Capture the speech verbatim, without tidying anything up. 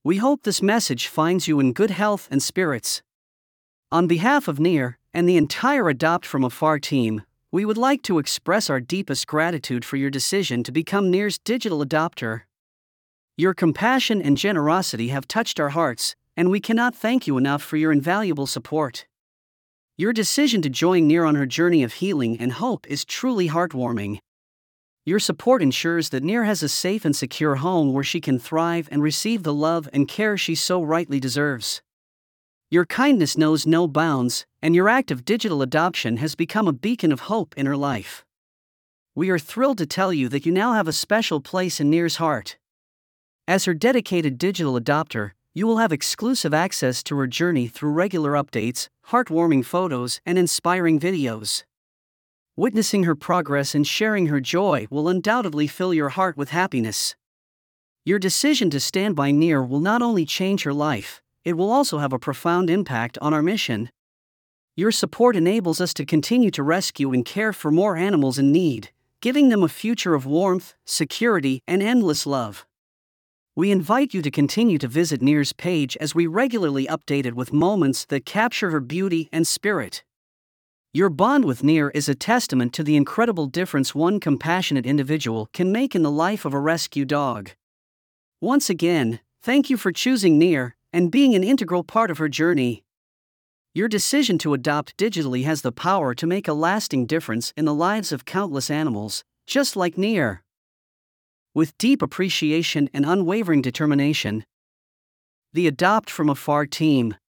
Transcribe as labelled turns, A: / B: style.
A: We hope this message finds you in good health and spirits. On behalf of Near and the entire Adopt From Afar team, we would like to express our deepest gratitude for your decision to become Near's digital adopter. Your compassion and generosity have touched our hearts, and we cannot thank you enough for your invaluable support. Your decision to join Near on her journey of healing and hope is truly heartwarming. Your support ensures that Near has a safe and secure home where she can thrive and receive the love and care she so rightly deserves. Your kindness knows no bounds, and your act of digital adoption has become a beacon of hope in her life. We are thrilled to tell you that you now have a special place in Near's heart. As her dedicated digital adopter, you will have exclusive access to her journey through regular updates, heartwarming photos, and inspiring videos. Witnessing her progress and sharing her joy will undoubtedly fill your heart with happiness. Your decision to stand by Near will not only change her life, it will also have a profound impact on our mission. Your support enables us to continue to rescue and care for more animals in need, giving them a future of warmth, security, and endless love. We invite you to continue to visit Near's page as we regularly update it with moments that capture her beauty and spirit. Your bond with Near is a testament to the incredible difference one compassionate individual can make in the life of a rescue dog. Once again, thank you for choosing Near and being an integral part of her journey. Your decision to adopt digitally has the power to make a lasting difference in the lives of countless animals, just like Near. With deep appreciation and unwavering determination, the Adopt From Afar team